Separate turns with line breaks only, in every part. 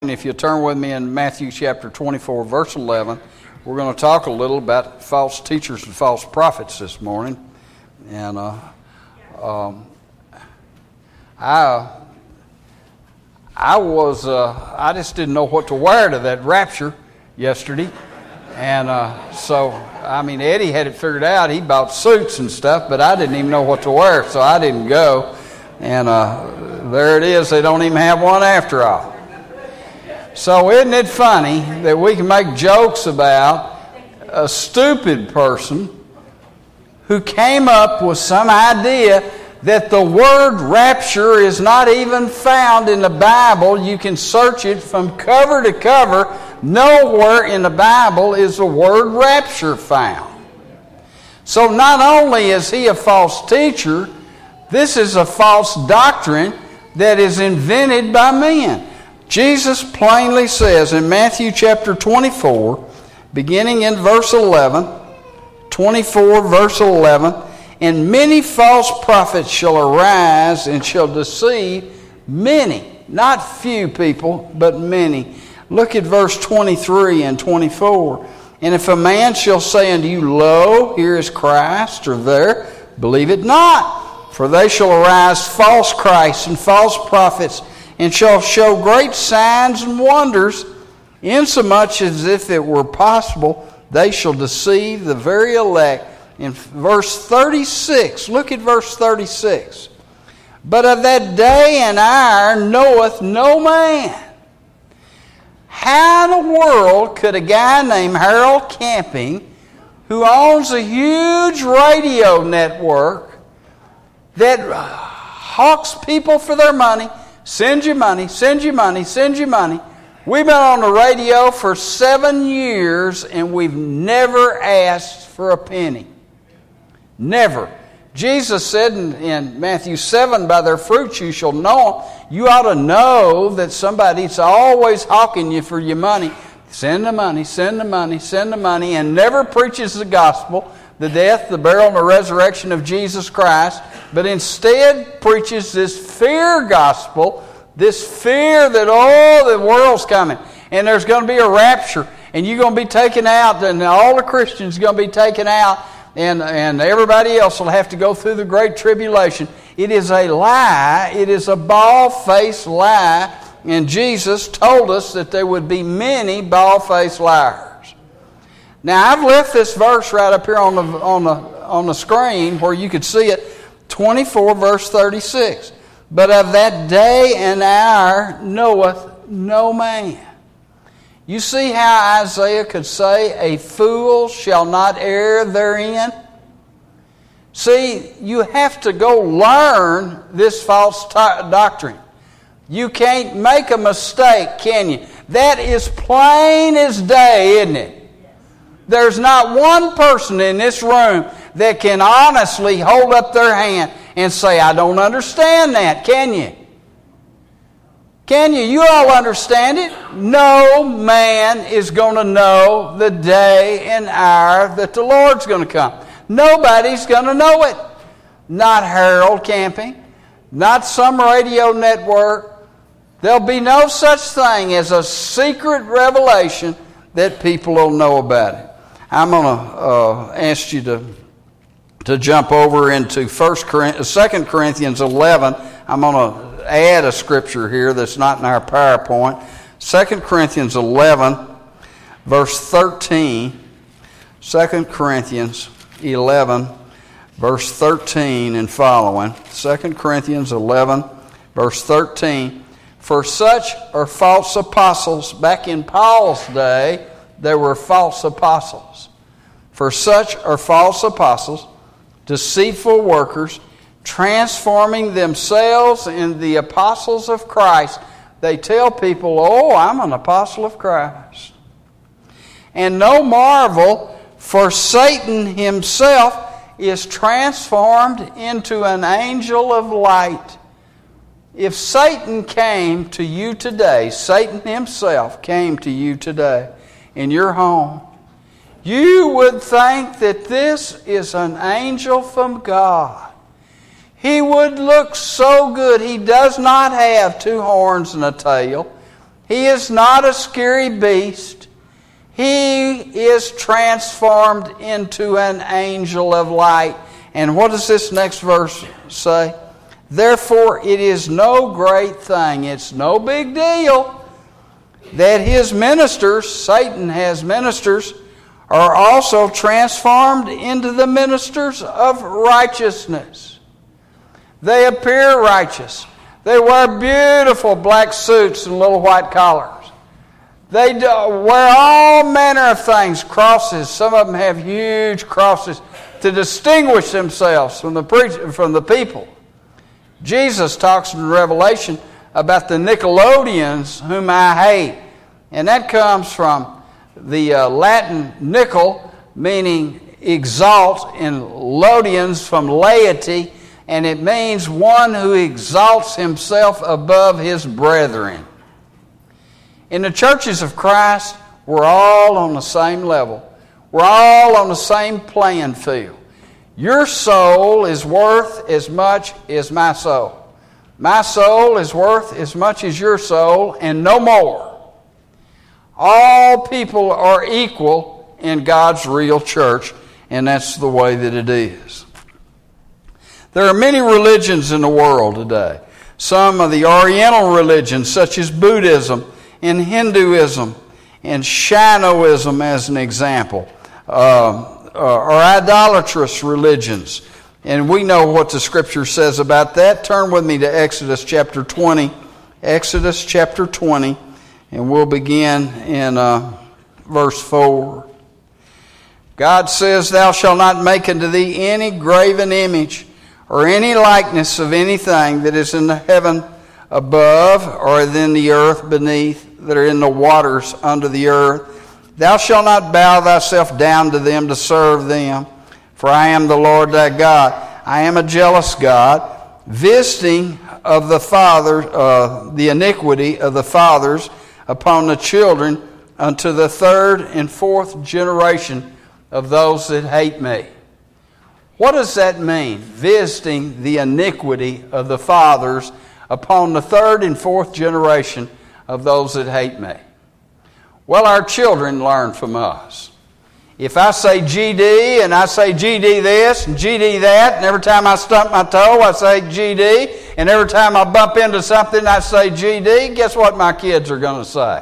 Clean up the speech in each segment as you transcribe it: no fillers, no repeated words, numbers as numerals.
If you'll turn with me in Matthew chapter 24, verse 11, we're going to talk a little about false teachers and false prophets this morning. And I just didn't know what to wear to that rapture yesterday. And Eddie had it figured out. He bought suits and stuff, but I didn't even know what to wear, so I didn't go. And there it is. They don't even have one after all. So isn't it funny that we can make jokes about a stupid person who came up with some idea that the word rapture is not even found in the Bible. You can search it from cover to cover. Nowhere in the Bible is the word rapture found. So not only is he a false teacher, this is a false doctrine that is invented by men. Jesus plainly says in Matthew chapter 24, beginning in verse 11, 24 verse 11, "And many false prophets shall arise and shall deceive many," not few people, but many. Look at verse 23 and 24. "And if a man shall say unto you, Lo, here is Christ, or there, believe it not. For they shall arise false Christs and false prophets, and shall show great signs and wonders, insomuch as if it were possible, they shall deceive the very elect." In verse 36, look at verse 36. "But of that day and hour knoweth no man." How in the world could a guy named Harold Camping, who owns a huge radio network that hawks people for their money, send you money, send you money, send you money. We've been on the radio for 7 years and we've never asked for a penny. Never. Jesus said in Matthew 7, "By their fruits you shall know them." You ought to know that somebody's always hawking you for your money. Send the money, send the money, send the money, and never preaches the gospel, the death, the burial, and the resurrection of Jesus Christ, but instead preaches this fear gospel, this fear that, the world's coming, and there's going to be a rapture, and you're going to be taken out, and all the Christians are going to be taken out, and everybody else will have to go through the great tribulation. It is a lie. It is a bald-faced lie, and Jesus told us that there would be many bald-faced liars. Now, I've left this verse right up here on the screen where you could see it, 24 verse 36. "But of that day and hour knoweth no man." You see how Isaiah could say, "A fool shall not err therein"? See, you have to go learn this false doctrine. You can't make a mistake, can you? That is plain as day, isn't it? There's not one person in this room that can honestly hold up their hand and say, "I don't understand that," can you? Can you? You all understand it? No man is going to know the day and hour that the Lord's going to come. Nobody's going to know it. Not Harold Camping, not some radio network. There'll be no such thing as a secret revelation that people will know about it. I'm going to ask you to jump over into 2 Corinthians 11. I'm going to add a scripture here that's not in our PowerPoint. 2 Corinthians 11, verse 13. 2 Corinthians 11, verse 13 and following. 2 Corinthians 11, verse 13. "For such are false apostles." Back in Paul's day, there were false apostles. "For such are false apostles, deceitful workers, transforming themselves into the apostles of Christ." They tell people, "I'm an apostle of Christ." "And no marvel, for Satan himself is transformed into an angel of light." If Satan came to you today, Satan himself came to you today in your home, you would think that this is an angel from God. He would look so good. He does not have two horns and a tail. He is not a scary beast. He is transformed into an angel of light. And what does this next verse say? Therefore, it is no great thing, it's no big deal, that his ministers, Satan has ministers, are also transformed into the ministers of righteousness. They appear righteous. They wear beautiful black suits and little white collars. They wear all manner of things, crosses. Some of them have huge crosses to distinguish themselves from the people. Jesus talks in Revelation about the Nicolaitans, whom I hate. And that comes from the Latin nickel, meaning exalt, and laudians from laity, and it means one who exalts himself above his brethren. In the churches of Christ, we're all on the same level. We're all on the same playing field. Your soul is worth as much as my soul. My soul is worth as much as your soul, and no more. All people are equal in God's real church, and that's the way that it is. There are many religions in the world today. Some of the Oriental religions, such as Buddhism and Hinduism and Shinoism, as an example, are idolatrous religions. And we know what the Scripture says about that. Turn with me to Exodus chapter 20. Exodus chapter 20, and we'll begin in verse 4. God says, Thou shalt not make unto thee any graven image or any likeness of anything that is in the heaven above, or in the earth beneath, that are in the waters under the earth. Thou shalt not bow thyself down to them to serve them, for I am the Lord thy God. I am a jealous God, visiting of the the iniquity of the fathers upon the children unto the third and fourth generation of those that hate me. What does that mean? Visiting the iniquity of the fathers upon the third and fourth generation of those that hate me. Well, our children learn from us. If I say GD and I say GD this and GD that, and every time I stump my toe I say GD, and every time I bump into something I say GD, guess what my kids are going to say?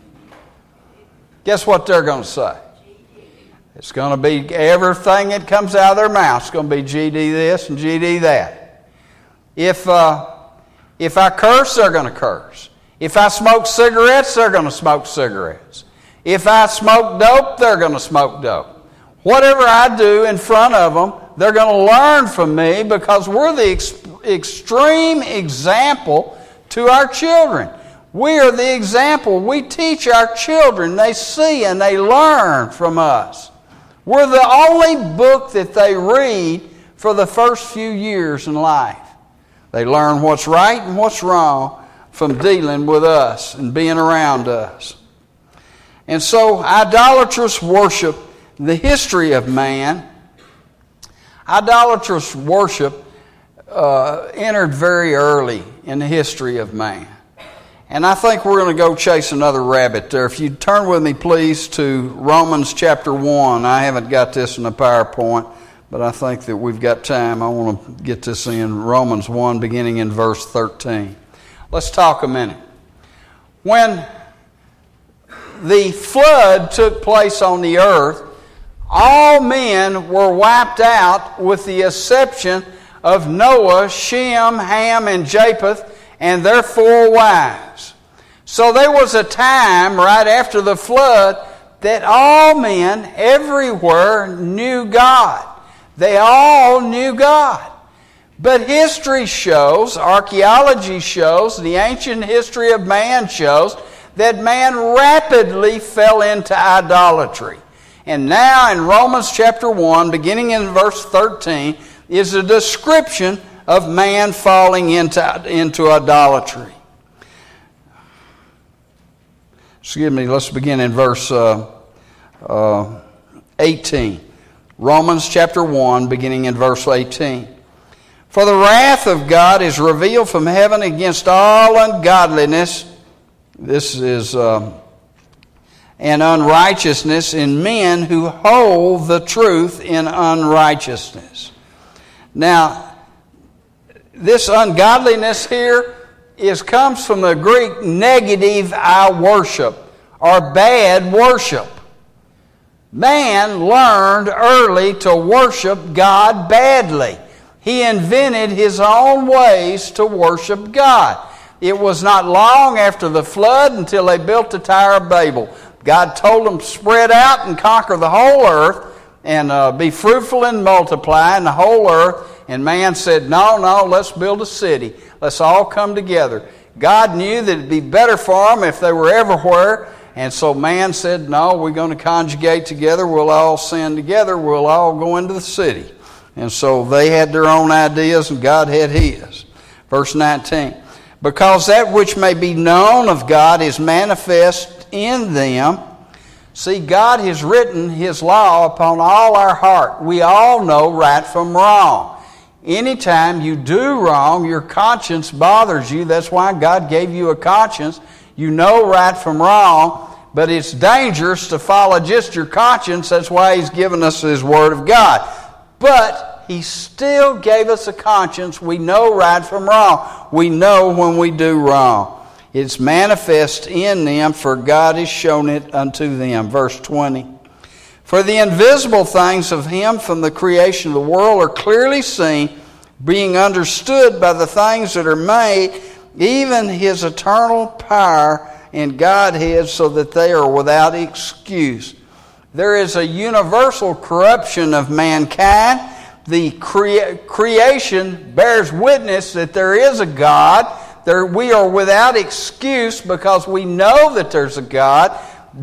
Guess what they're going to say? It's going to be everything that comes out of their mouth. It's going to be GD this and GD that. If I curse, they're going to curse. If I smoke cigarettes, they're going to smoke cigarettes. If I smoke dope, they're going to smoke dope. Whatever I do in front of them, they're going to learn from me, because we're the extreme example to our children. We are the example. We teach our children. They see and they learn from us. We're the only book that they read for the first few years in life. They learn what's right and what's wrong from dealing with us and being around us. And so idolatrous worship, the history of man, idolatrous worship entered very early in the history of man. And I think we're going to go chase another rabbit there. If you'd turn with me, please, to Romans chapter 1. I haven't got this in the PowerPoint, but I think that we've got time. I want to get this in Romans 1, beginning in verse 13. Let's talk a minute. When the flood took place on the earth, all men were wiped out with the exception of Noah, Shem, Ham, and Japheth, and their 4 wives. So there was a time right after the flood that all men everywhere knew God. They all knew God. But history shows, archaeology shows, the ancient history of man shows that man rapidly fell into idolatry. And now in Romans chapter 1, beginning in verse 13, is a description of man falling into idolatry. Excuse me, let's begin in verse 18. Romans chapter 1, beginning in verse 18. For the wrath of God is revealed from heaven against all ungodliness This is and unrighteousness in men who hold the truth in unrighteousness. Now, this ungodliness here comes from the Greek negative I worship, or bad worship. Man learned early to worship God badly. He invented his own ways to worship God. It was not long after the flood until they built the Tower of Babel. God told them to spread out and conquer the whole earth and be fruitful and multiply in the whole earth. And man said, no, let's build a city. Let's all come together. God knew that it'd be better for them if they were everywhere. And so man said, no, we're going to conjugate together. We'll all sin together. We'll all go into the city. And so they had their own ideas and God had his. Verse 19. Because that which may be known of God is manifest in them. See, God has written His law upon all our heart. We all know right from wrong. Anytime you do wrong, your conscience bothers you. That's why God gave you a conscience. You know right from wrong, but it's dangerous to follow just your conscience. That's why He's given us His Word of God. But He still gave us a conscience. We know right from wrong. We know when we do wrong. It's manifest in them, for God has shown it unto them. Verse 20. For the invisible things of Him from the creation of the world are clearly seen, being understood by the things that are made, even His eternal power and Godhead, so that they are without excuse. There is a universal corruption of mankind. The creation bears witness that there is a God. We are without excuse because we know that there's a God.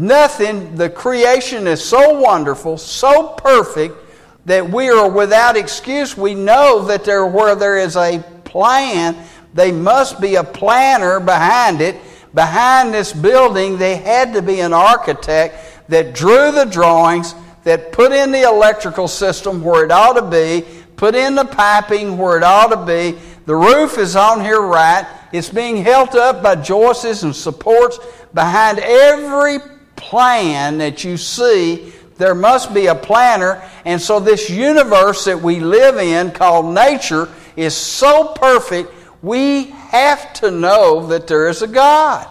The creation is so wonderful, so perfect, that we are without excuse. We know that where there is a plan, there must be a planner behind it. Behind this building, there had to be an architect that drew the drawings, that put in the electrical system where it ought to be, put in the piping where it ought to be. The roof is on here right. It's being held up by joists and supports. Behind every plan that you see, there must be a planner. And so this universe that we live in, called nature, is so perfect, we have to know that there is a God.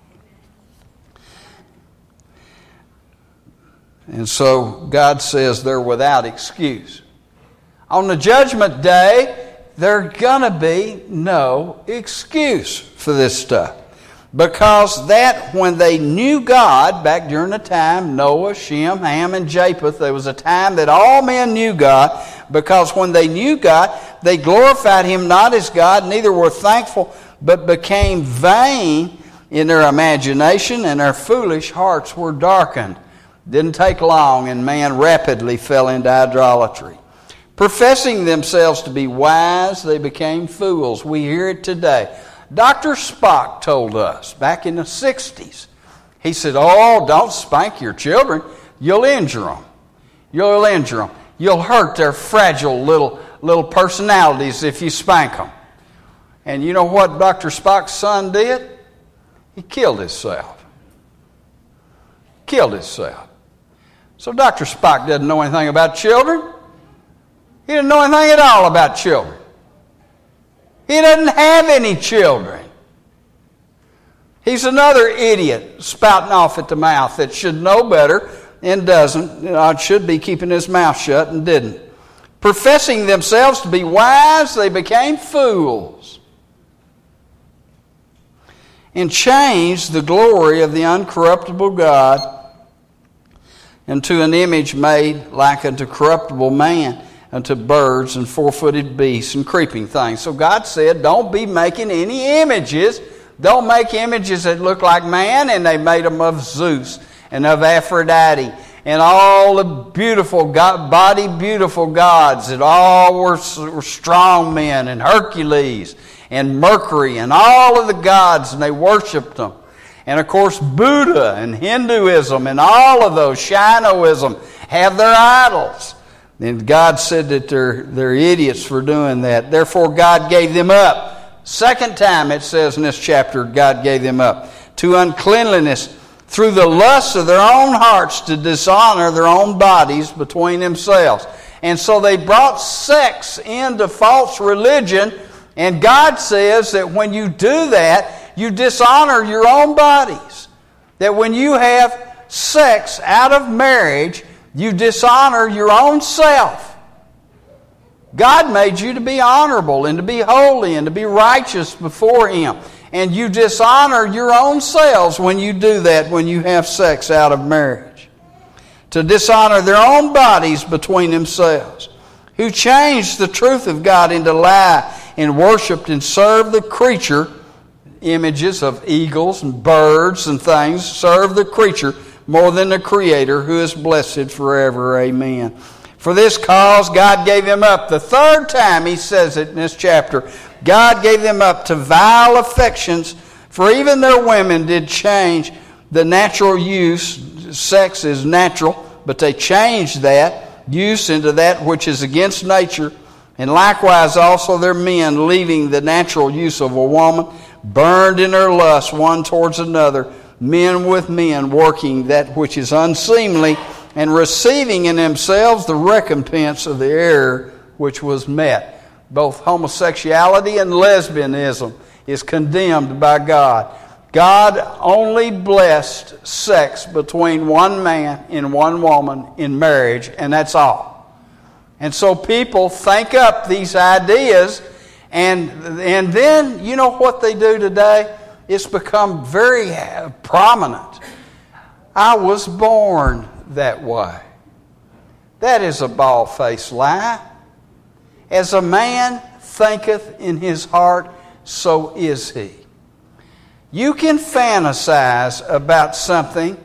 And so God says they're without excuse. On the judgment day, there's going to be no excuse for this stuff. Because that when they knew God, back during the time, Noah, Shem, Ham, and Japheth, there was a time that all men knew God. Because when they knew God, they glorified Him not as God, neither were thankful, but became vain in their imagination, and their foolish hearts were darkened. Didn't take long, and man rapidly fell into idolatry. Professing themselves to be wise, they became fools. We hear it today. Dr. Spock told us back in the 60s, he said, oh, don't spank your children. You'll injure them. You'll injure them. You'll hurt their fragile little personalities if you spank them. And you know what Dr. Spock's son did? He killed himself. Killed himself. So Dr. Spock doesn't know anything about children. He didn't know anything at all about children. He doesn't have any children. He's another idiot spouting off at the mouth that should know better and doesn't. Should be keeping his mouth shut and didn't. Professing themselves to be wise, they became fools and changed the glory of the uncorruptible God into an image made like unto corruptible man, unto birds and four-footed beasts and creeping things. So God said, don't be making any images. Don't make images that look like man. And they made them of Zeus and of Aphrodite and all the beautiful beautiful gods that all were strong men, and Hercules and Mercury and all of the gods, and they worshipped them. And of course Buddha and Hinduism and all of those, Shinoism, have their idols. And God said that they're idiots for doing that. Therefore God gave them up. Second time it says in this chapter, God gave them up to uncleanliness, through the lusts of their own hearts to dishonor their own bodies between themselves. And so they brought sex into false religion, and God says that when you do that, you dishonor your own bodies. That when you have sex out of marriage, you dishonor your own self. God made you to be honorable and to be holy and to be righteous before Him. And you dishonor your own selves when you do that, when you have sex out of marriage. To dishonor their own bodies between themselves. Who changed the truth of God into lie and worshiped and served the creature, images of eagles and birds and things, serve the creature more than the Creator, who is blessed forever. Amen. For this cause God gave them up. The third time He says it in this chapter. God gave them up to vile affections, for even their women did change the natural use. Sex is natural, but they changed that use into that which is against nature. And likewise also their men, leaving the natural use of a woman, burned in their lust one towards another, men with men, working that which is unseemly, and receiving in themselves the recompense of the error which was met. Both homosexuality and lesbianism is condemned by God. God only blessed sex between one man and one woman in marriage, and that's all. And so people think up these ideas, and then, you know what they do today? It's become very prominent. I was born that way. That is a bald-faced lie. As a man thinketh in his heart, so is he. You can fantasize about something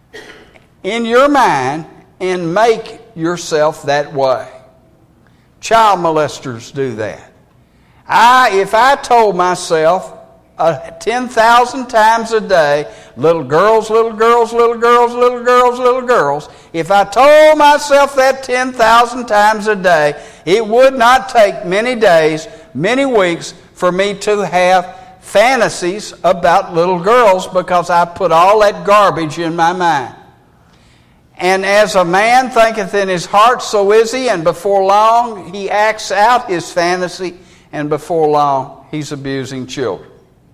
in your mind and make yourself that way. Child molesters do that. If I told myself 10,000 times a day, little girls, little girls, little girls, little girls, little girls, if I told myself that 10,000 times a day, it would not take many days, many weeks for me to have fantasies about little girls, because I put all that garbage in my mind. And as a man thinketh in his heart, so is he, and before long he acts out his fantasy, and before long he's abusing children.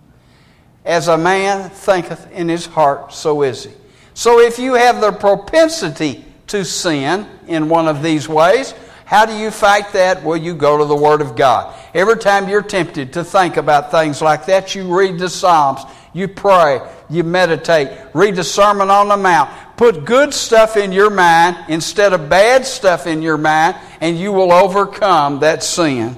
As a man thinketh in his heart, so is he. So if you have the propensity to sin in one of these ways, how do you fight that? Well, you go to the Word of God. Every time you're tempted to think about things like that, you read the Psalms, you pray, you meditate, read the Sermon on the Mount. Put good stuff in your mind instead of bad stuff in your mind, and you will overcome that sin.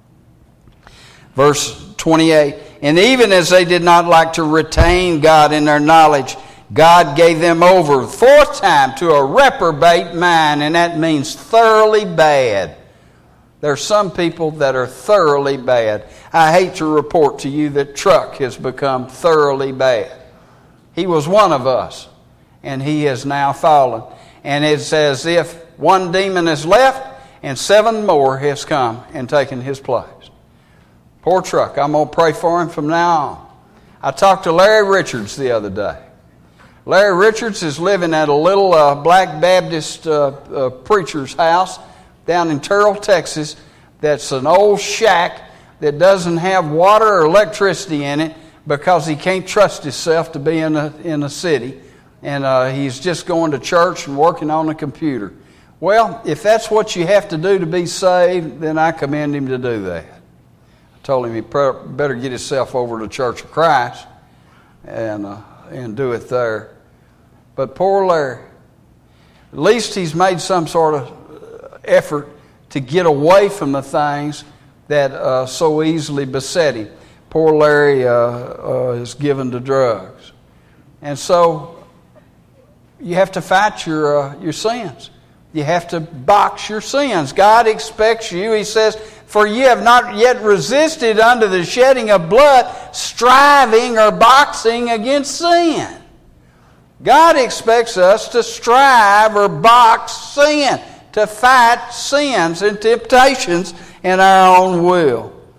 Verse 28, and even as they did not like to retain God in their knowledge, God gave them over, fourth time, to a reprobate mind, and that means thoroughly bad. There are some people that are thoroughly bad. I hate to report to you that Truck has become thoroughly bad. He was one of us, and he has now fallen. And it's as if one demon has left, and 7 more has come and taken his place. Poor Truck. I'm going to pray for him from now on. I talked to Larry Richards the other day. Larry Richards is living at a little Black Baptist preacher's house down in Terrell, Texas. That's an old shack that doesn't have water or electricity in it because he can't trust himself to be in a city. And he's just going to church and working on the computer. Well, if that's what you have to do to be saved, then I commend him to do that. I told him he better get himself over to Church of Christ and do it there. But poor Larry, at least he's made some sort of effort to get away from the things that so easily beset him. Poor Larry is given to drugs. And so you have to fight your sins. You have to box your sins. God expects you, He says, for ye have not yet resisted unto the shedding of blood, striving or boxing against sin. God expects us to strive or box sin, to fight sins and temptations in our own will.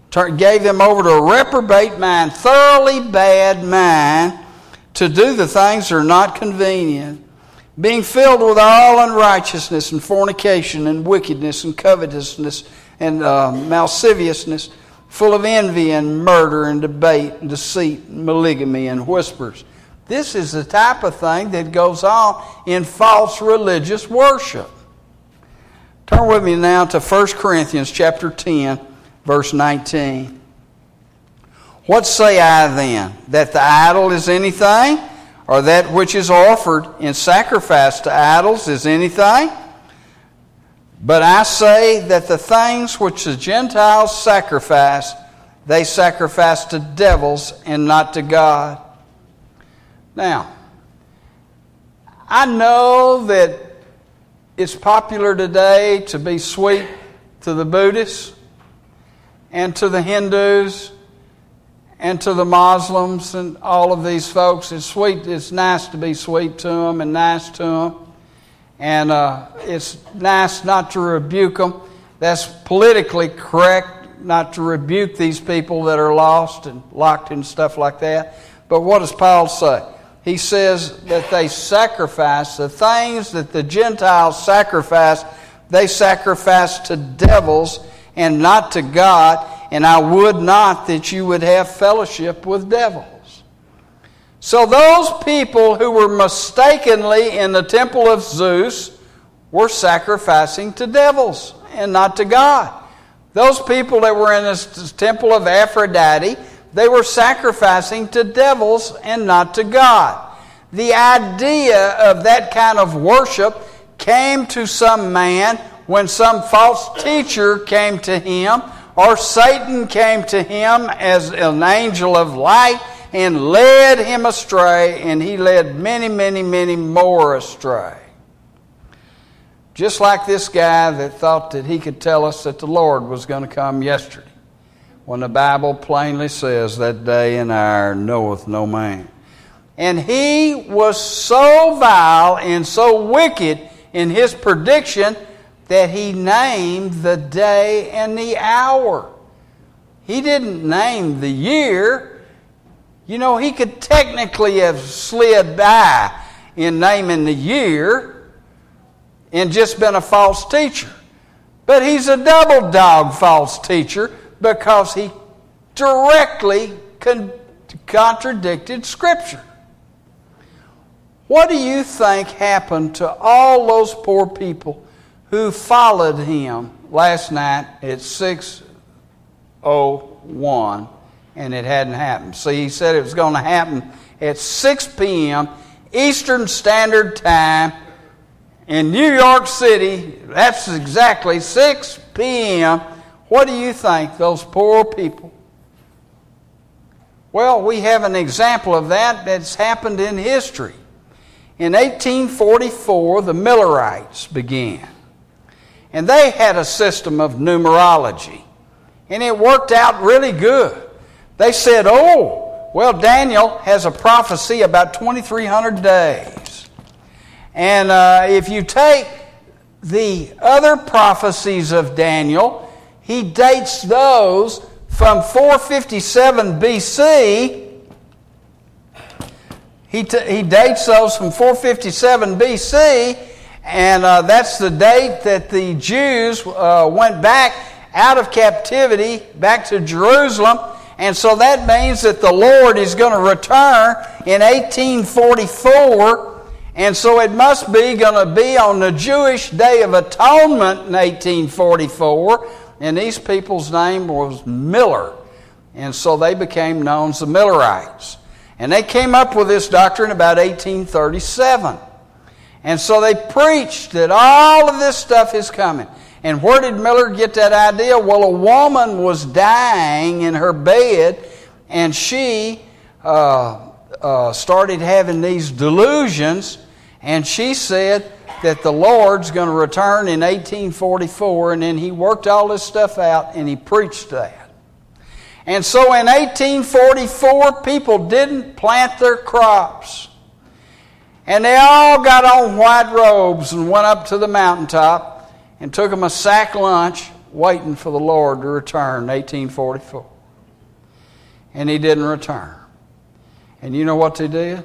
gave them over to a reprobate mind, thoroughly bad mind, to do the things that are not convenient, being filled with all unrighteousness and fornication and wickedness and covetousness and lasciviousness, full of envy and murder and debate and deceit and polygamy and whispers. This is the type of thing that goes on in false religious worship. Turn with me now to 1 Corinthians chapter 10, verse 19. What say I then? That the idol is anything? Or that which is offered in sacrifice to idols is anything? But I say that the things which the Gentiles sacrifice, they sacrifice to devils and not to God. Now, I know that it's popular today to be sweet to the Buddhists and to the Hindus and to the Muslims and all of these folks. It's nice to be sweet to them and nice to them. And it's nice not to rebuke them. That's politically correct, not to rebuke these people that are lost and locked and stuff like that. But what does Paul say? He says that they sacrifice the things that the Gentiles sacrifice. They sacrifice to devils and not to God. And I would not that you would have fellowship with devils. So those people who were mistakenly in the temple of Zeus were sacrificing to devils and not to God. Those people that were in the temple of Aphrodite, they were sacrificing to devils and not to God. The idea of that kind of worship came to some man when some false teacher came to him, or Satan came to him as an angel of light and led him astray, and he led many, many, many more astray. Just like this guy that thought that he could tell us that the Lord was going to come yesterday, when the Bible plainly says that day and hour knoweth no man. And he was so vile and so wicked in his prediction that he named the day and the hour. He didn't name the year. You know, he could technically have slid by in naming the year and just been a false teacher. But he's a double dog false teacher because he directly contradicted Scripture. What do you think happened to all those poor people who followed him last night at 6:01 and it hadn't happened? See, he said it was going to happen at 6 p.m. Eastern Standard Time in New York City. That's exactly 6 p.m. What do you think, those poor people? Well, we have an example of that that's happened in history. In 1844, the Millerites began. And they had a system of numerology. And it worked out really good. They said, Daniel has a prophecy about 2,300 days. And if you take the other prophecies of Daniel, he dates those from 457 BC. He dates those from 457 BC, and that's the date that the Jews went back out of captivity, back to Jerusalem. And so that means that the Lord is going to return in 1844. And so it must be going to be on the Jewish Day of Atonement in 1844. And these people's name was Miller. And so they became known as the Millerites. And they came up with this doctrine about 1837. And so they preached that all of this stuff is coming. And where did Miller get that idea? Well, a woman was dying in her bed, and she started having these delusions, and she said that the Lord's going to return in 1844, and then he worked all this stuff out, and he preached that. And so in 1844, people didn't plant their crops. And they all got on white robes and went up to the mountaintop and took them a sack lunch waiting for the Lord to return in 1844. And He didn't return. And you know what they did?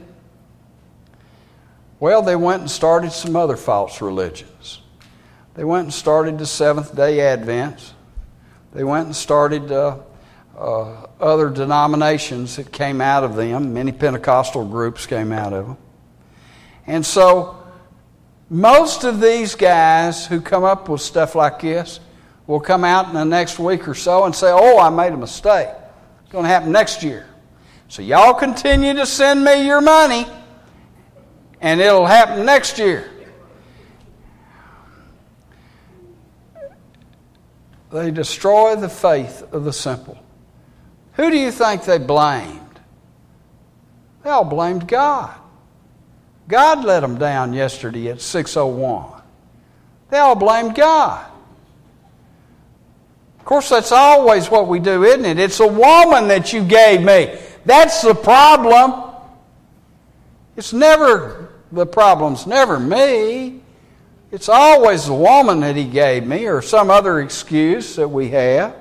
Well, they went and started some other false religions. They went and started the Seventh-day Advents. They went and started other denominations that came out of them. Many Pentecostal groups came out of them. And so most of these guys who come up with stuff like this will come out in the next week or so and say, oh, I made a mistake. It's going to happen next year. So y'all continue to send me your money and it'll happen next year. They destroy the faith of the simple. Who do you think they blamed? They all blamed God. God let them down yesterday at 6:01. They all blamed God. Of course, that's always what we do, isn't it? It's a woman that you gave me. That's the problem. The problem's never me. It's always the woman that He gave me, or some other excuse that we have.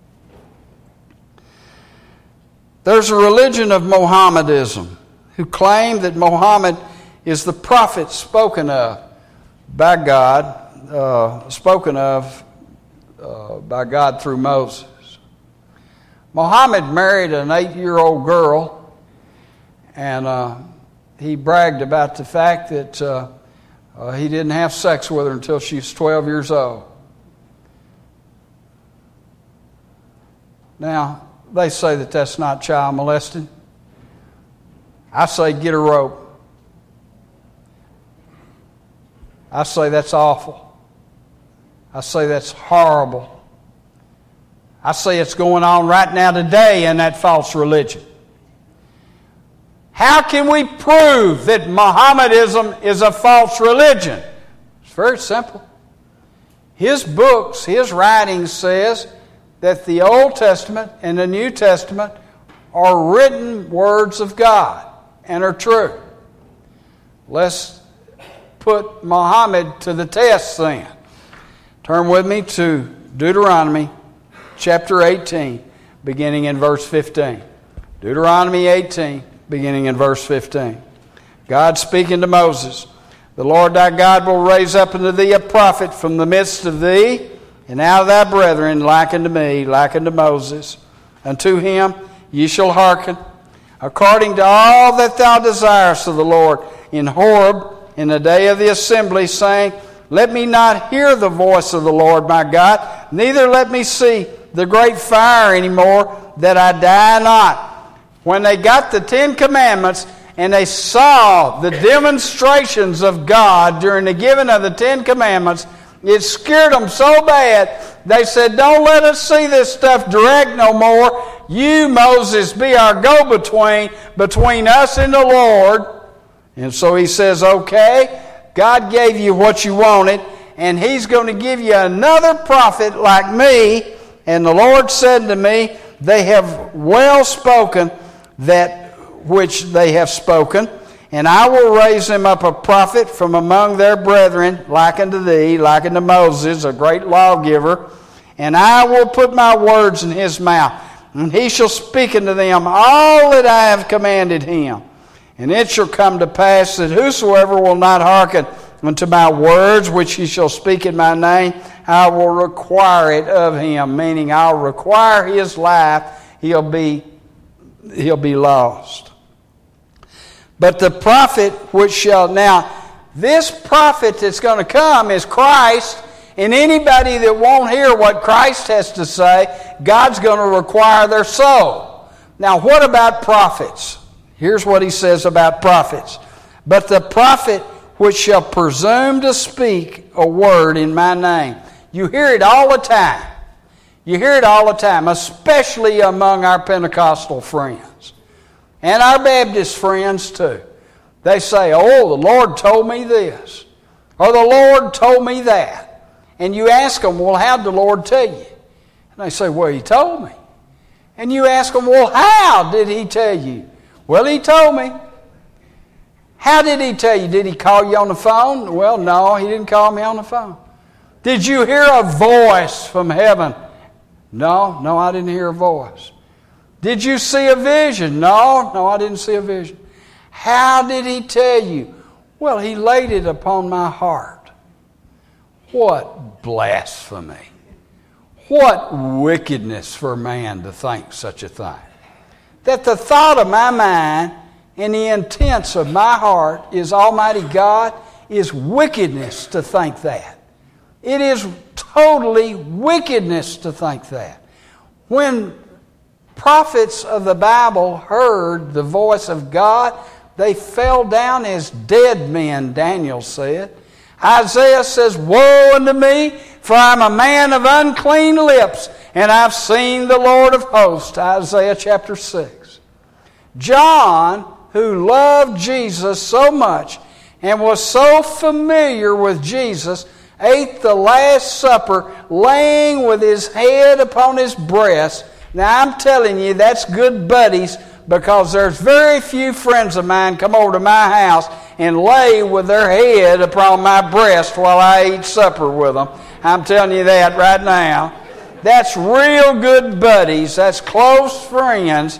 There's a religion of Mohammedism who claim that Muhammad is the prophet spoken of by God, by God through Moses. Muhammad married an 8-year-old girl, and he bragged about the fact that he didn't have sex with her until she was 12 years old. Now, they say that that's not child molesting. I say get a rope. I say that's awful. I say that's horrible. I say it's going on right now today in that false religion. How can we prove that Mohammedism is a false religion? It's very simple. His books, his writings says that the Old Testament and the New Testament are written words of God and are true. Let's put Muhammad to the test then. Turn with me to Deuteronomy chapter 18, beginning in verse 15. Deuteronomy 18, beginning in verse 15. God speaking to Moses, the Lord thy God will raise up unto thee a prophet from the midst of thee, and out of thy brethren, like unto me, like unto Moses. Unto him ye shall hearken, according to all that thou desirest of the Lord in Horeb, in the day of the assembly, saying, let me not hear the voice of the Lord my God, neither let me see the great fire anymore, that I die not. When they got the 10 Commandments and they saw the demonstrations of God during the giving of the 10 Commandments, it scared them so bad, they said, don't let us see this stuff direct no more. You, Moses, be our go-between, between us and the Lord. And so he says, okay, God gave you what you wanted, and He's going to give you another prophet like me. And the Lord said to me, they have well spoken that which they have spoken, and I will raise them up a prophet from among their brethren, like unto thee, like unto Moses, a great lawgiver, and I will put my words in his mouth, and he shall speak unto them all that I have commanded him. And it shall come to pass that whosoever will not hearken unto my words, which he shall speak in my name, I will require it of him, meaning I'll require his life. He'll be lost. But the prophet which shall... Now, this prophet that's going to come is Christ, and anybody that won't hear what Christ has to say, God's going to require their soul. Now, what about prophets? Here's what he says about prophets. But the prophet which shall presume to speak a word in my name. You hear it all the time. You hear it all the time, especially among our Pentecostal friends. And our Baptist friends too. They say, oh, the Lord told me this. Or the Lord told me that. And you ask them, well, how did the Lord tell you? And they say, well, He told me. And you ask them, well, how did He tell you? Well, He told me. How did He tell you? Did He call you on the phone? Well, no, He didn't call me on the phone. Did you hear a voice from heaven? No, I didn't hear a voice. Did you see a vision? No, I didn't see a vision. How did he tell you? Well, he laid it upon my heart. What blasphemy. What wickedness for man to think such a thing. That the thought of my mind and the intents of my heart is Almighty God is wickedness to think that. It is totally wickedness to think that. When prophets of the Bible heard the voice of God, they fell down as dead men, Daniel said. Isaiah says, "Woe unto me, for I am a man of unclean lips, and I've seen the Lord of hosts." Isaiah chapter 6. John, who loved Jesus so much and was so familiar with Jesus, ate the Last Supper laying with his head upon his breast. Now I'm telling you, that's good buddies, because there's very few friends of mine come over to my house and lay with their head upon my breast while I eat supper with them. I'm telling you that right now. That's real good buddies. That's close friends.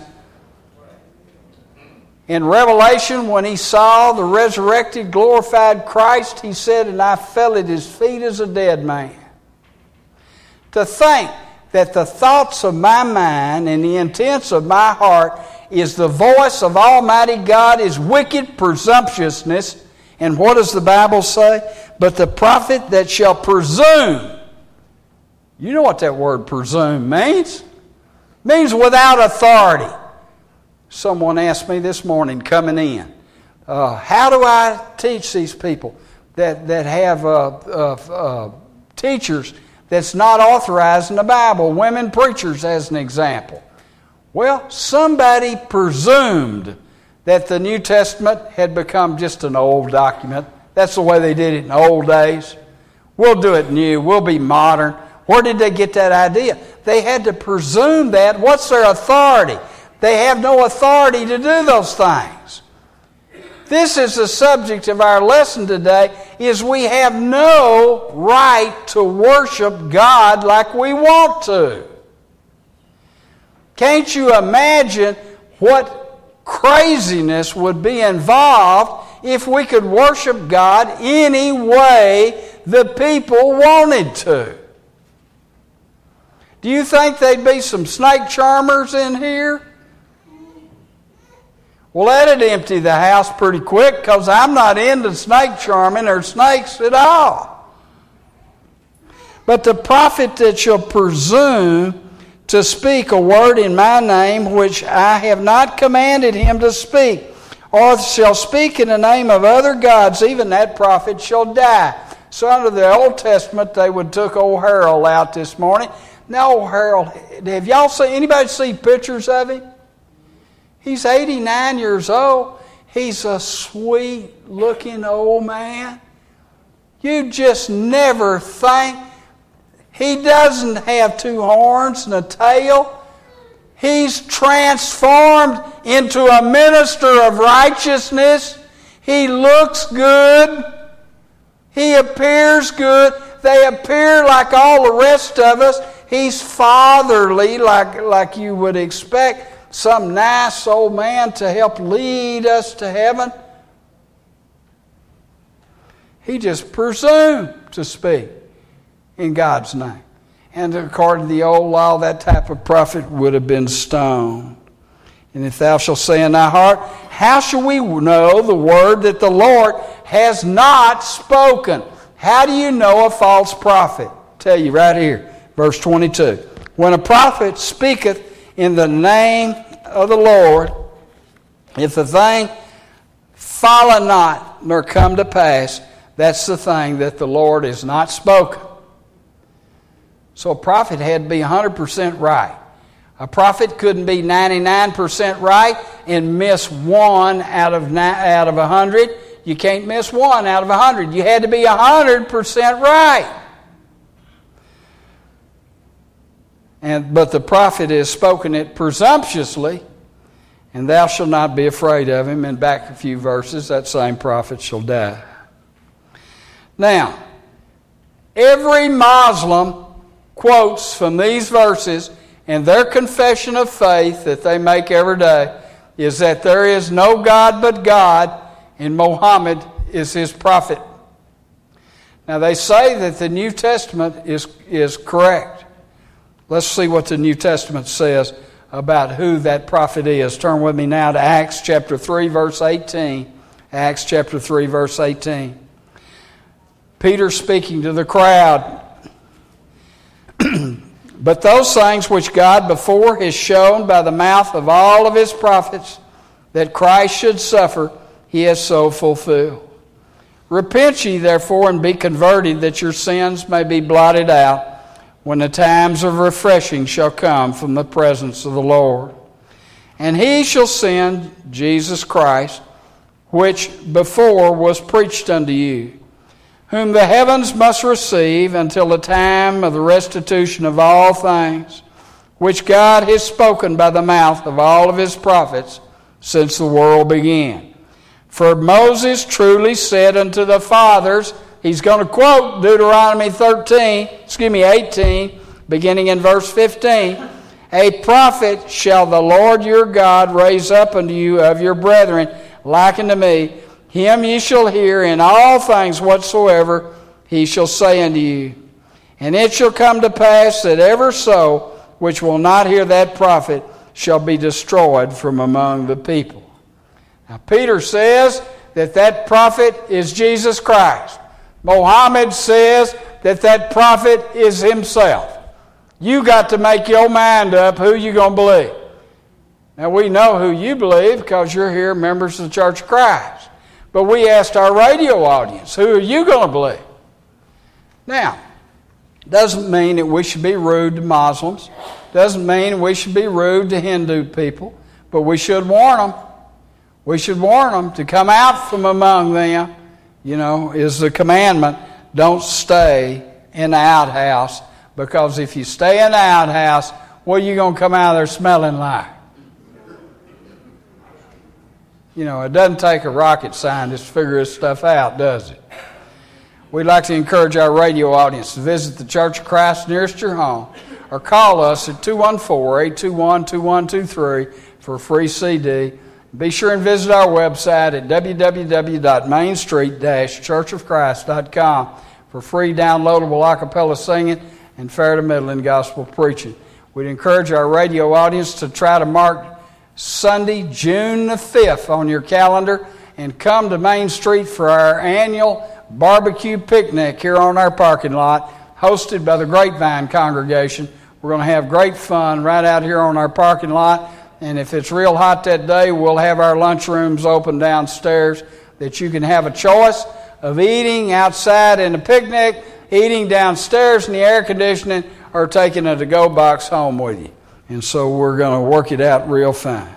In Revelation, when he saw the resurrected, glorified Christ, he said, "And I fell at his feet as a dead man." To think that the thoughts of my mind and the intents of my heart is the voice of Almighty God is wicked presumptuousness. And what does the Bible say? But the prophet that shall presume. You know what that word presume means? It means without authority. Someone asked me this morning coming in, how do I teach these people that have teachers that's not authorized in the Bible, women preachers as an example? Well, somebody presumed that the New Testament had become just an old document. That's the way they did it in the old days. We'll do it new. We'll be modern. Where did they get that idea? They had to presume that. What's their authority? They have no authority to do those things. This is the subject of our lesson today, is we have no right to worship God like we want to. Can't you imagine what craziness would be involved if we could worship God any way the people wanted to? Do you think there'd be some snake charmers in here? Well, that'd empty the house pretty quick, because I'm not into snake charming or snakes at all. But the prophet that shall presume to speak a word in my name which I have not commanded him to speak, or shall speak in the name of other gods, even that prophet shall die. So under the Old Testament, they would took old Harold out this morning. Now, old Harold, have y'all seen, anybody see pictures of him? He's 89 years old. He's a sweet-looking old man. You just never think. He doesn't have two horns and a tail. He's transformed into a minister of righteousness. He looks good. He appears good. They appear like all the rest of us. He's fatherly, like you would expect. Some nice old man to help lead us to heaven. He just presumed to speak in God's name. And according to the old law, that type of prophet would have been stoned. And if thou shalt say in thy heart, how shall we know the word that the Lord has not spoken? How do you know a false prophet? I'll tell you right here, verse 22. When a prophet speaketh in the name of the Lord, if the thing follow not nor come to pass, that's the thing that the Lord has not spoken. So a prophet had to be 100% right. A prophet couldn't be 99% right and miss one out of 100. You can't miss one out of 100. You had to be 100% right. But the prophet has spoken it presumptuously, and thou shalt not be afraid of him. And back a few verses, that same prophet shall die. Now, Every Muslim quotes from these verses, and their confession of faith that they make every day is that there is no God but God, and Muhammad is his prophet. Now they say that the New Testament is correct. Let's see what the New Testament says about who that prophet is. Turn with me now to Acts chapter 3, verse 18. Acts chapter 3, verse 18. Peter speaking to the crowd. But those things which God before has shown by the mouth of all of his prophets that Christ should suffer, he has so fulfilled. Repent ye therefore and be converted, that your sins may be blotted out, when the times of refreshing shall come from the presence of the Lord. And he shall send Jesus Christ, which before was preached unto you, whom the heavens must receive until the time of the restitution of all things, which God has spoken by the mouth of all of his prophets since the world began. For Moses truly said unto the fathers, he's going to quote Deuteronomy 18, beginning in verse 15, a prophet shall the Lord your God raise up unto you of your brethren, like unto me. Him ye shall hear in all things whatsoever he shall say unto you. And it shall come to pass that every soul which will not hear that prophet shall be destroyed from among the people. Now Peter says that prophet is Jesus Christ. Muhammad says that prophet is himself. You got to make your mind up who you're going to believe. Now we know who you believe because you're here members of the Church of Christ. But we asked our radio audience, who are you going to believe? Now, doesn't mean that we should be rude to Muslims. Doesn't mean we should be rude to Hindu people. But we should warn them. We should warn them to come out from among them. You know, is the commandment, don't stay in the outhouse. Because if you stay in the outhouse, what are you going to come out of there smelling like? You know, it doesn't take a rocket scientist to figure this stuff out, does it? We'd like to encourage our radio audience to visit the Church of Christ nearest your home or call us at 214-821-2123 for a free CD. Be sure and visit our website at www.mainstreet-churchofchrist.com for free downloadable a cappella singing and fair to middling gospel preaching. We'd encourage our radio audience to try to mark Sunday, June the 5th on your calendar and come to Main Street for our annual barbecue picnic here on our parking lot, hosted by the Grapevine congregation. We're going to have great fun right out here on our parking lot, and if it's real hot that day, we'll have our lunchrooms open downstairs that you can have a choice of eating outside in the picnic, eating downstairs in the air conditioning, or taking a to-go box home with you. And so we're going to work it out real fine.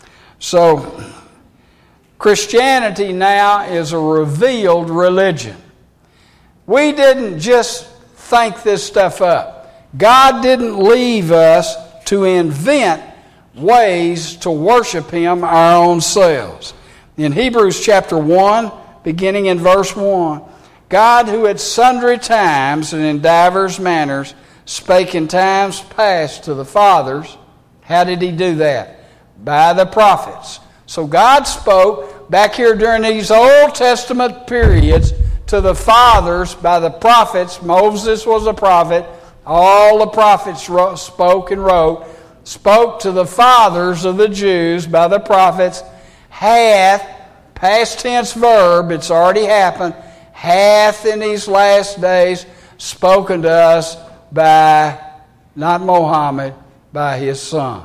So Christianity now is a revealed religion. We didn't just think this stuff up. God didn't leave us to invent ways to worship Him our own selves. In Hebrews chapter 1, beginning in verse 1, God, who at sundry times and in divers manners spake in times past to the fathers. How did He do that? By the prophets. So God spoke back here during these Old Testament periods to the fathers by the prophets. Moses was a prophet. All the prophets spoke and wrote. Spoke to the fathers of the Jews by the prophets. Hath, past tense verb, it's already happened, hath in these last days spoken to us by, not Muhammad, by His Son.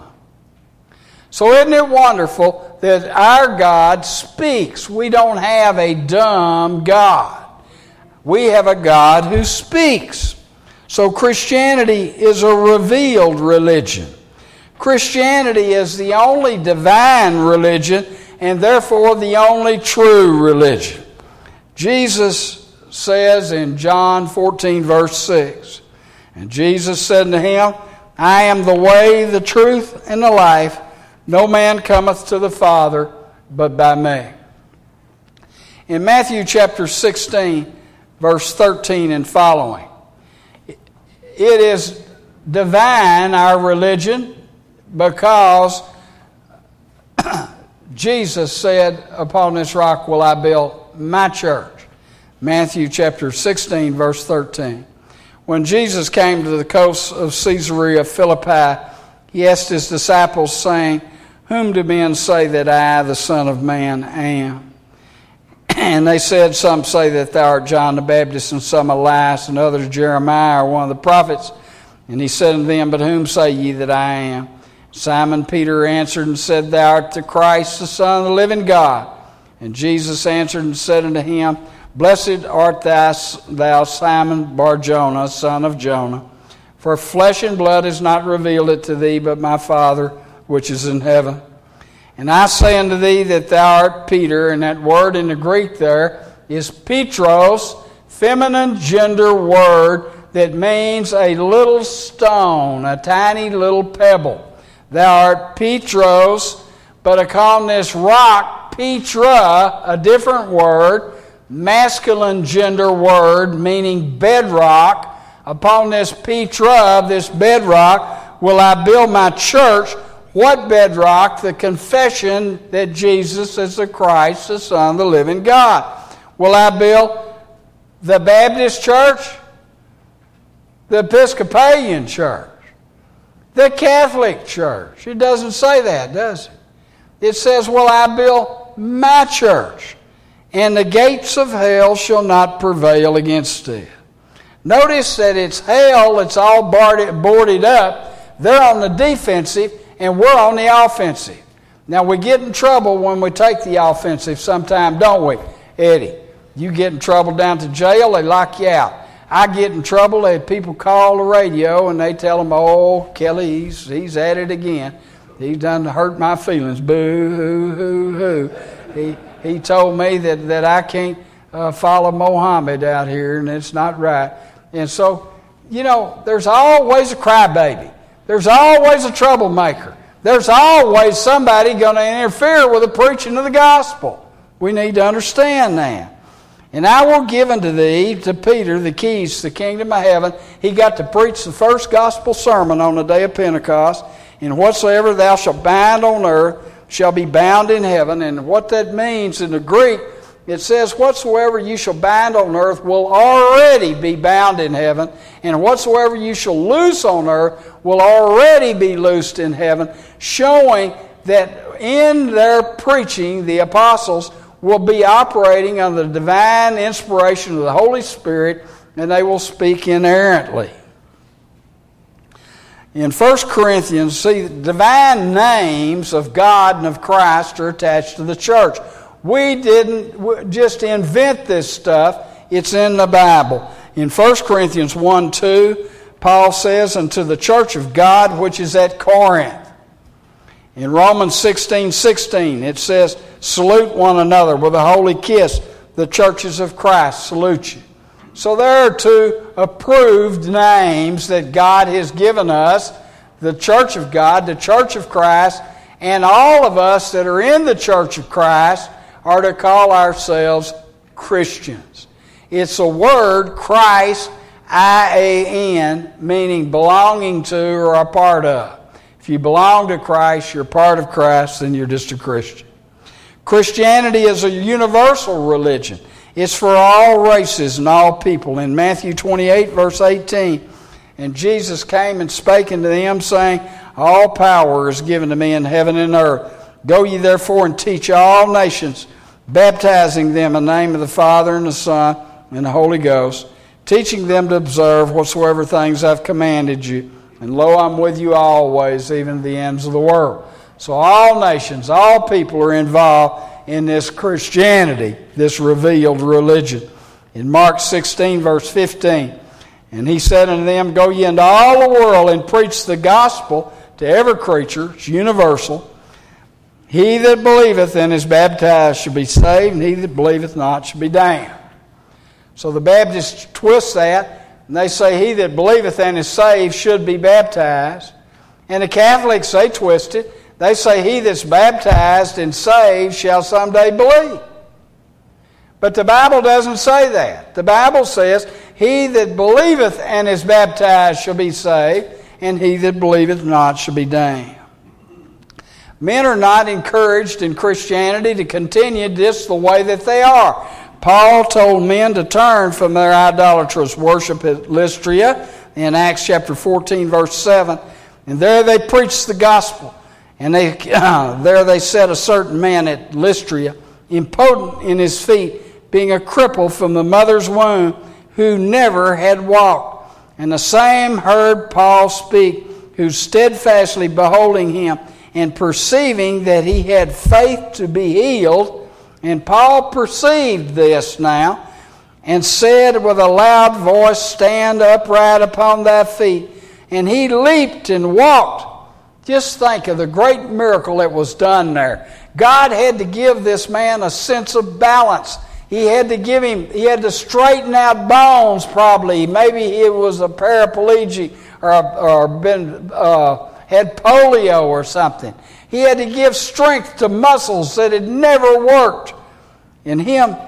So isn't it wonderful that our God speaks? We don't have a dumb God. We have a God who speaks. So Christianity is a revealed religion. Christianity is the only divine religion and therefore the only true religion. Jesus says in John 14 verse 6, and Jesus said to him, I am the way, the truth, and the life. No man cometh to the Father but by me. In Matthew chapter 16, verse 13 and following, it is divine, our religion, because Jesus said, upon this rock will I build my church. Matthew chapter 16, verse 13. When Jesus came to the coast of Caesarea Philippi, he asked his disciples, saying, Whom do men say that I, the Son of Man, am? And they said, Some say that thou art John the Baptist, and some Elias, and others Jeremiah, or one of the prophets. And he said unto them, But whom say ye that I am? Simon Peter answered and said, Thou art the Christ, the Son of the living God. And Jesus answered and said unto him, Blessed art thou, Simon Bar-Jonah, son of Jonah. For flesh and blood has not revealed it to thee, but my Father which is in heaven. And I say unto thee that thou art Peter, and that word in the Greek there is Petros, feminine gender word that means a little stone, a tiny little pebble. Thou art Petros, but upon this rock, Petra, a different word, masculine gender word, meaning bedrock. Upon this Petra, this bedrock, will I build my church. What bedrock? The confession that Jesus is the Christ, the Son of the living God. Will I build the Baptist church? The Episcopalian church? The Catholic church? It doesn't say that, does it? It says, Will I build my church? And the gates of hell shall not prevail against it. Notice that it's hell, it's all boarded up. They're on the defensive, and we're on the offensive. Now, we get in trouble when we take the offensive sometime, don't we, Eddie? You get in trouble down to jail, they lock you out. I get in trouble, people call the radio, and they tell them, Oh, Kelly, he's at it again. He's done hurt my feelings. Boo, hoo, hoo, hoo. He told me that I can't follow Mohammed out here, and it's not right. And so, there's always a crybaby. There's always a troublemaker. There's always somebody going to interfere with the preaching of the gospel. We need to understand that. And I will give unto thee, to Peter, the keys to the kingdom of heaven. He got to preach the first gospel sermon on the day of Pentecost. And whatsoever thou shalt bind on earth shall be bound in heaven. And what that means in the Greek, it says, Whatsoever you shall bind on earth will already be bound in heaven. And whatsoever you shall loose on earth will already be loosed in heaven. Showing that in their preaching, the apostles will be operating under the divine inspiration of the Holy Spirit, and they will speak inerrantly. In 1 Corinthians, see, the divine names of God and of Christ are attached to the church. We didn't just invent this stuff. It's in the Bible. In 1 Corinthians 1:2, Paul says, Unto the church of God which is at Corinth. In Romans 16:16, it says, Salute one another with a holy kiss. The churches of Christ salute you. So there are two approved names that God has given us. The church of God, the church of Christ, and all of us that are in the church of Christ are to call ourselves Christians. It's a word, Christ, I-A-N, meaning belonging to or a part of. If you belong to Christ, you're part of Christ, then you're just a Christian. Christianity is a universal religion. It's for all races and all people. In Matthew 28, verse 18, And Jesus came and spake unto them, saying, All power is given to me in heaven and earth. Go ye therefore and teach all nations, baptizing them in the name of the Father and the Son and the Holy Ghost, teaching them to observe whatsoever things I've commanded you. And lo, I'm with you always, even to the ends of the world. So all nations, all people are involved in this Christianity, this revealed religion. In Mark 16, verse 15, And he said unto them, Go ye into all the world and preach the gospel to every creature. It's universal. He that believeth and is baptized shall be saved, and he that believeth not shall be damned. So the Baptists twist that, and they say he that believeth and is saved should be baptized. And the Catholics, they twist it. They say he that's baptized and saved shall someday believe. But the Bible doesn't say that. The Bible says he that believeth and is baptized shall be saved, and he that believeth not shall be damned. Men are not encouraged in Christianity to continue this the way that they are. Paul told men to turn from their idolatrous worship at Lystra in Acts chapter 14, verse 7. And there they preached the gospel. And there they set a certain man at Lystra, impotent in his feet, being a cripple from the mother's womb, who never had walked. And the same heard Paul speak, who steadfastly beholding him, and perceiving that he had faith to be healed. And Paul perceived this now, and said with a loud voice, Stand upright upon thy feet. And he leaped and walked. Just think of the great miracle that was done there. God had to give this man a sense of balance. He had to straighten out bones probably. Maybe he was a paraplegic or had polio or something. He had to give strength to muscles that had never worked in him,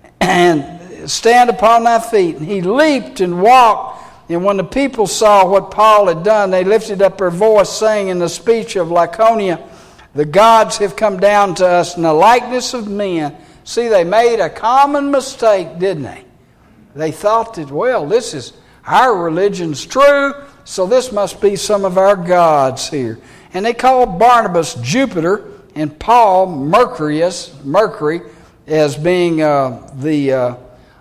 and stand upon thy feet. And he leaped and walked. And when the people saw what Paul had done, they lifted up their voice, saying in the speech of Lycaonia, The gods have come down to us in the likeness of men. See, they made a common mistake, didn't they? They thought that, well, this is our religion's true, so this must be some of our gods here. And they called Barnabas Jupiter and Paul Mercury, as being the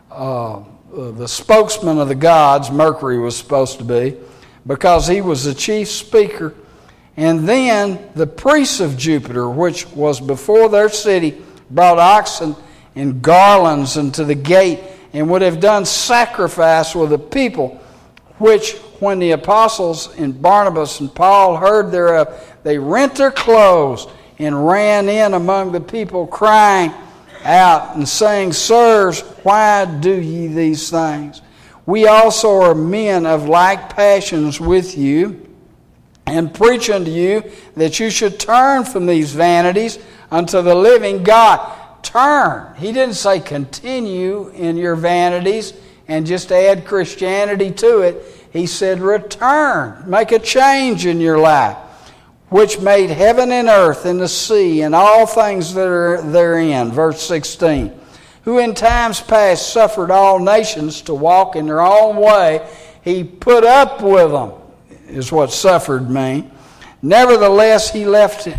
spokesman of the gods. Mercury was supposed to be, because he was the chief speaker. And then the priests of Jupiter, which was before their city, brought oxen and garlands unto the gate, and would have done sacrifice with the people, which when the apostles and Barnabas and Paul heard thereof, they rent their clothes and ran in among the people, crying out and saying, Sirs, why do ye these things? We also are men of like passions with you, and preach unto you that you should turn from these vanities unto the living God. Turn. He didn't say continue in your vanities and just add Christianity to it. He said return. Make a change in your life, which made heaven and earth and the sea and all things that are therein. Verse 16. Who in times past suffered all nations to walk in their own way. He put up with them, is what suffered mean. Nevertheless, he left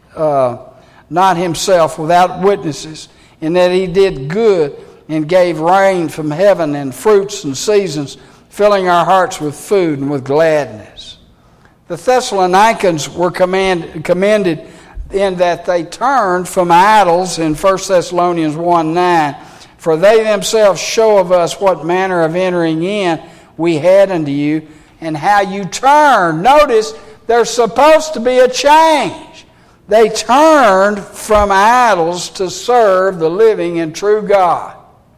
not himself without witnesses, in that he did good and gave rain from heaven and fruits and seasons, filling our hearts with food and with gladness. The Thessalonians were commended in that they turned from idols in 1 Thessalonians 1:9. For they themselves show of us what manner of entering in we had unto you, and how you turned. Notice there's supposed to be a change. They turned from idols to serve the living and true God.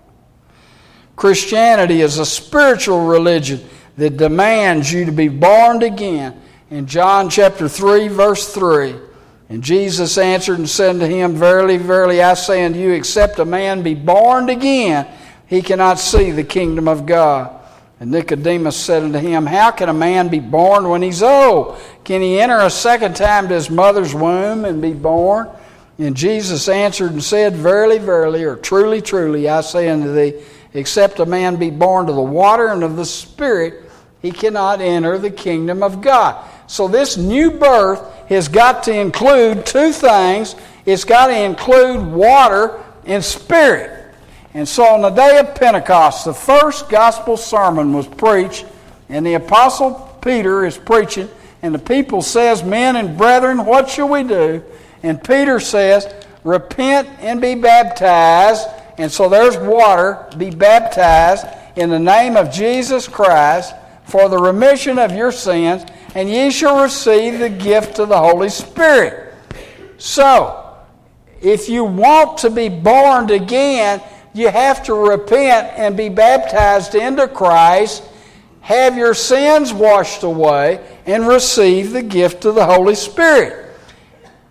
Christianity is a spiritual religion that demands you to be born again. In John chapter 3, verse 3, and Jesus answered and said unto him, Verily, verily, I say unto you, except a man be born again, he cannot see the kingdom of God. And Nicodemus said unto him, How can a man be born when he's old? Can he enter a second time to his mother's womb and be born? And Jesus answered and said, Verily, verily, or truly, truly, I say unto thee, except a man be born of the water and of the Spirit, he cannot enter the kingdom of God. So this new birth has got to include two things. It's got to include water and Spirit. And so on the day of Pentecost, the first gospel sermon was preached, and the Apostle Peter is preaching, and the people says, Men and brethren, what shall we do? And Peter says, Repent and be baptized. And so there's water. Be baptized in the name of Jesus Christ for the remission of your sins, and ye shall receive the gift of the Holy Spirit. So, if you want to be born again, you have to repent and be baptized into Christ, have your sins washed away, and receive the gift of the Holy Spirit.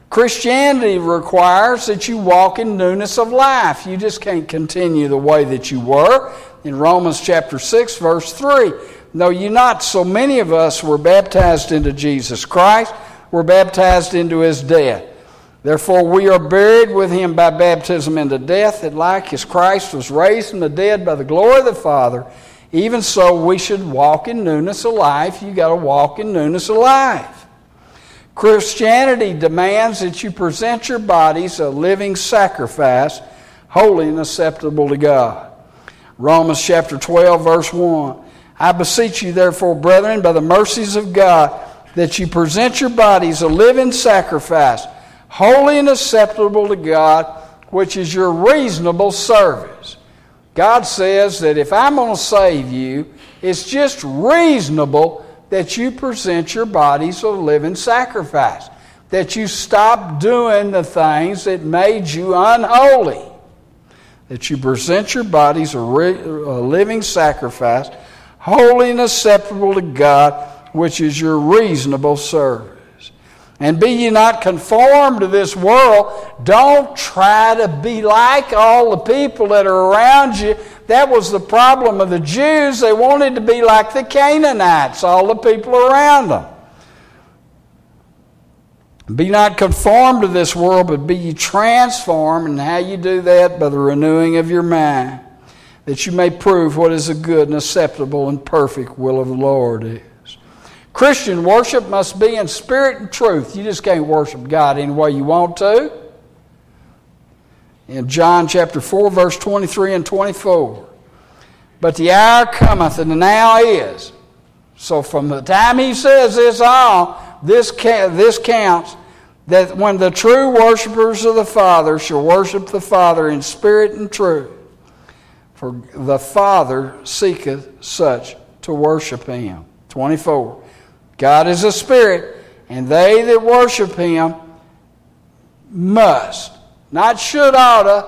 Christianity requires that you walk in newness of life. You just can't continue the way that you were. In Romans chapter 6, verse 3, "Know ye not, so many of us were baptized into Jesus Christ, were baptized into his death. Therefore we are buried with him by baptism into death, that like as Christ was raised from the dead by the glory of the Father, even so we should walk in newness of life." You got to walk in newness of life. Christianity demands that you present your bodies a living sacrifice, holy and acceptable to God. Romans chapter 12, verse 1. "I beseech you, therefore, brethren, by the mercies of God, that you present your bodies a living sacrifice, holy and acceptable to God, which is your reasonable service." God says that if I'm going to save you, it's just reasonable that you present your bodies a living sacrifice, that you stop doing the things that made you unholy, that you present your bodies a living sacrifice, holy and acceptable to God, which is your reasonable service. "And be ye not conformed to this world." Don't try to be like all the people that are around you. That was the problem of the Jews. They wanted to be like the Canaanites, all the people around them. "Be not conformed to this world, but be ye transformed." And how you do that? By the renewing of your mind, that you may prove what is a good and acceptable and perfect will of the Lord is. Christian worship must be in spirit and truth. You just can't worship God any way you want to. In John chapter 4, verse 23 and 24. "But the hour cometh, and the now is." So from the time he says this on, this counts, that when the true worshipers of the Father shall worship the Father in spirit and truth. For the Father seeketh such to worship him. 24. "God is a spirit, and they that worship him must," not should, oughta,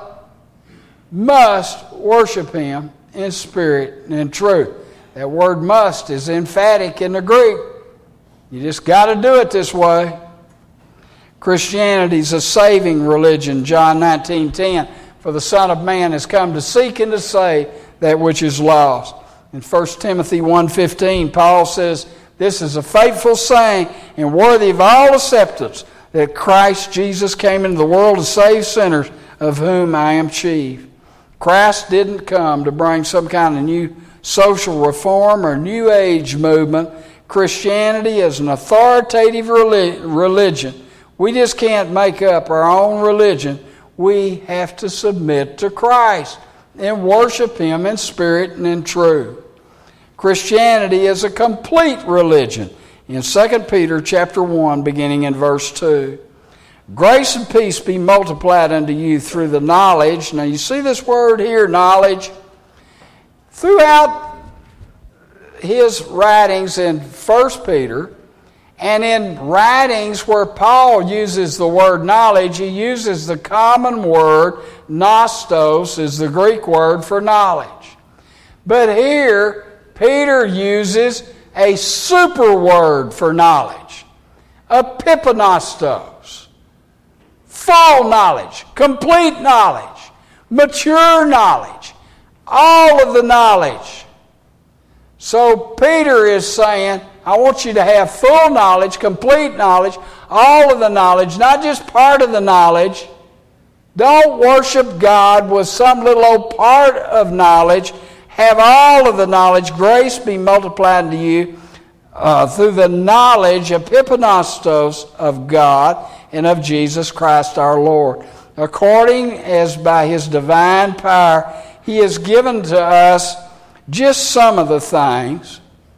must worship him in spirit and in truth. That word "must" is emphatic in the Greek. You just got to do it this way. Christianity is a saving religion. John 19:10, "For the Son of Man has come to seek and to save that which is lost." In 1 Timothy 1:15, Paul says, "This is a faithful saying and worthy of all acceptance, that Christ Jesus came into the world to save sinners, of whom I am chief." Christ didn't come to bring some kind of new social reform or New Age movement. Christianity is an authoritative religion. We just can't make up our own religion. We have to submit to Christ and worship him in spirit and in truth. Christianity is a complete religion. In 2 Peter chapter 1, beginning in verse 2. "Grace and peace be multiplied unto you through the knowledge." Now you see this word here, knowledge. Throughout his writings in 1 Peter, and in writings where Paul uses the word knowledge, he uses the common word, nostos is the Greek word for knowledge. But here, Peter uses a super word for knowledge, epipanostos, full knowledge, complete knowledge, mature knowledge, all of the knowledge. So Peter is saying, I want you to have full knowledge, complete knowledge, all of the knowledge, not just part of the knowledge. Don't worship God with some little old part of knowledge. Have all of the knowledge. Grace be multiplied to you through the knowledge of epipanostos of God and of Jesus Christ our Lord, according as by his divine power he has given to us just some of the things.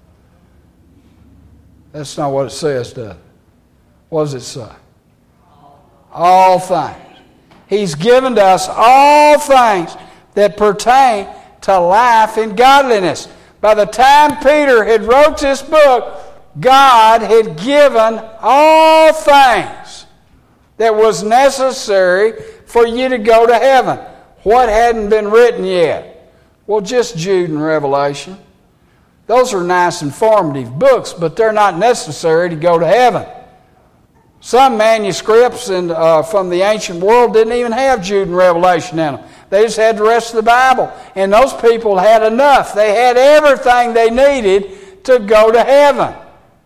That's not what it says, does it? What does it say? All things. He's given to us all things that pertain to life and godliness. By the time Peter had wrote this book, God had given all things that was necessary for you to go to heaven. What hadn't been written yet? Well, just Jude and Revelation. Those are nice informative books, but they're not necessary to go to heaven. Some manuscripts from the ancient world didn't even have Jude and Revelation in them. They just had the rest of the Bible. And those people had enough. They had everything they needed to go to heaven.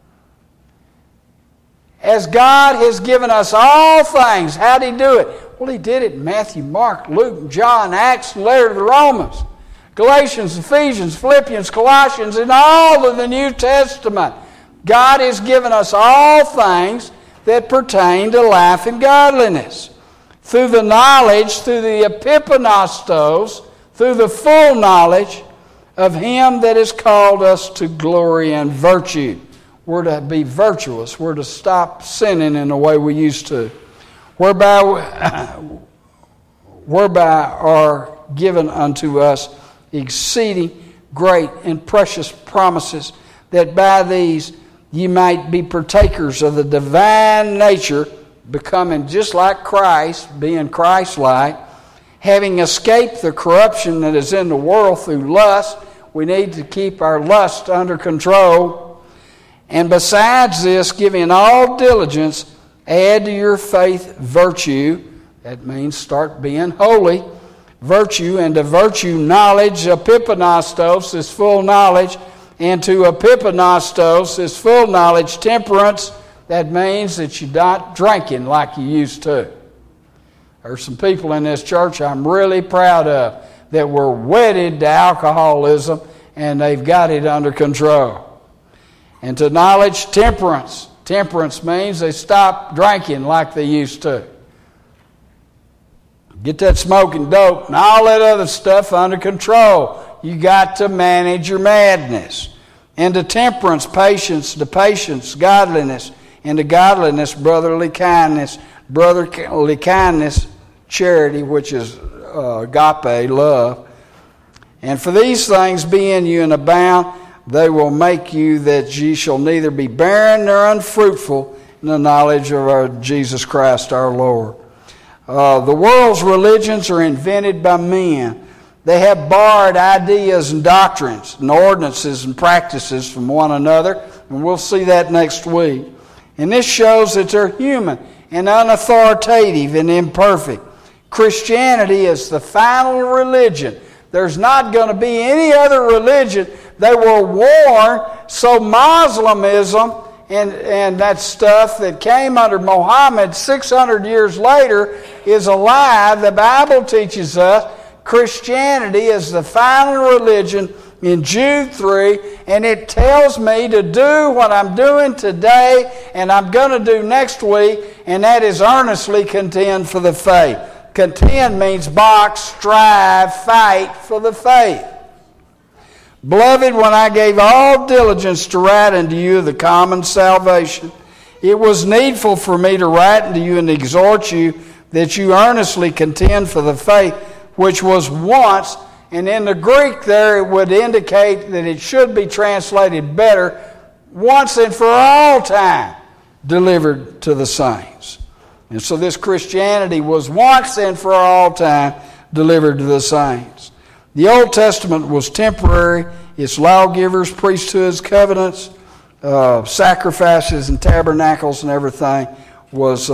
As God has given us all things, how did He do it? Well, He did it in Matthew, Mark, Luke, John, Acts, and letter to the Romans. Galatians, Ephesians, Philippians, Colossians, and all of the New Testament. God has given us all things that pertain to life and godliness. Through the knowledge, through the epipanostos, through the full knowledge of Him that has called us to glory and virtue. We're to be virtuous. We're to stop sinning in the way we used to. Whereby are given unto us exceeding great and precious promises, that by these ye might be partakers of the divine nature, becoming just like Christ, being Christ-like, having escaped the corruption that is in the world through lust. We need to keep our lust under control. And besides this, giving all diligence, add to your faith virtue. That means start being holy. Virtue, and to virtue knowledge. Epipanostos is full knowledge. And to epipanostos is full knowledge, temperance. That means that you're not drinking like you used to. There's some people in this church I'm really proud of that were wedded to alcoholism and they've got it under control. And to knowledge, temperance. Temperance means they stop drinking like they used to. Get that smoking dope and all that other stuff under control. You got to manage your madness. And to temperance, patience, to patience, godliness, and to godliness, brotherly kindness, charity, which is agape, love. And for these things be in you and abound, they will make you that ye shall neither be barren nor unfruitful in the knowledge of our Jesus Christ our Lord. The world's religions are invented by men. They have borrowed ideas and doctrines and ordinances and practices from one another, and we'll see that next week. And this shows that they're human and unauthoritative and imperfect. Christianity is the final religion. There's not going to be any other religion. They were warned, so Muslimism and that stuff that came under Muhammad 600 years later is a lie. The Bible teaches us Christianity is the final religion in Jude 3, and it tells me to do what I'm doing today and I'm going to do next week, and that is earnestly contend for the faith. Contend means box, strive, fight for the faith. Beloved, when I gave all diligence to write unto you the common salvation, it was needful for me to write unto you and exhort you that you earnestly contend for the faith which was once, and in the Greek there it would indicate that it should be translated better, once and for all time delivered to the saints. And so this Christianity was once and for all time delivered to the saints. The Old Testament was temporary. Its lawgivers, priesthoods, covenants, sacrifices and tabernacles and everything was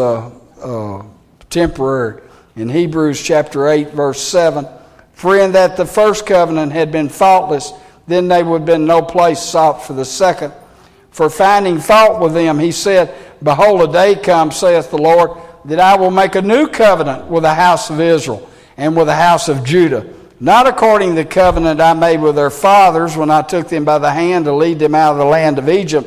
temporary. In Hebrews chapter 8, verse 7, for in that the first covenant had been faultless, then there would have been no place sought for the second. For finding fault with them, he said, behold, a day comes, saith the Lord, that I will make a new covenant with the house of Israel and with the house of Judah, not according to the covenant I made with their fathers when I took them by the hand to lead them out of the land of Egypt,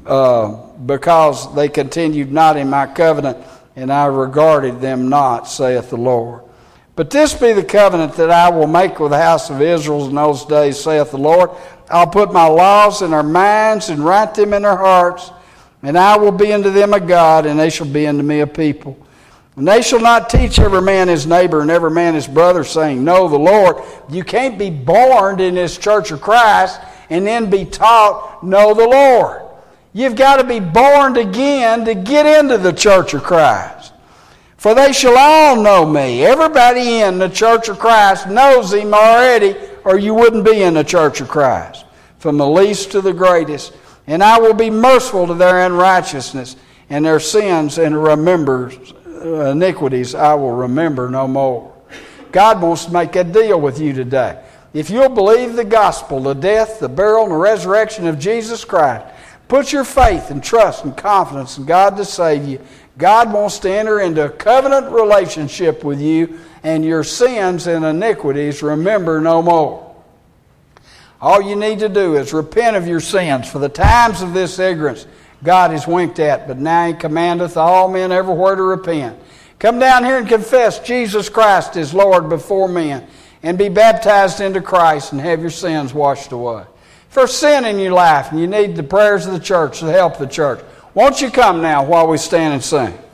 because they continued not in my covenant, and I regarded them not, saith the Lord. But this be the covenant that I will make with the house of Israel in those days, saith the Lord. I'll put my laws in their minds and write them in their hearts, and I will be unto them a God, and they shall be unto me a people. And they shall not teach every man his neighbor and every man his brother, saying, know the Lord. You can't be born in this Church of Christ and then be taught, know the Lord. You've got to be born again to get into the Church of Christ. For they shall all know me. Everybody in the Church of Christ knows Him already, or you wouldn't be in the Church of Christ. From the least to the greatest. And I will be merciful to their unrighteousness, and their sins and iniquities I will remember no more. God wants to make a deal with you today. If you'll believe the gospel, the death, the burial, and the resurrection of Jesus Christ, put your faith and trust and confidence in God to save you, God wants to enter into a covenant relationship with you, and your sins and iniquities remember no more. All you need to do is repent of your sins. For the times of this ignorance God has winked at, but now He commandeth all men everywhere to repent. Come down here and confess Jesus Christ is Lord before men, and be baptized into Christ and have your sins washed away. If there's sin in your life and you need the prayers of the church, the help of the church, won't you come now while we stand and sing?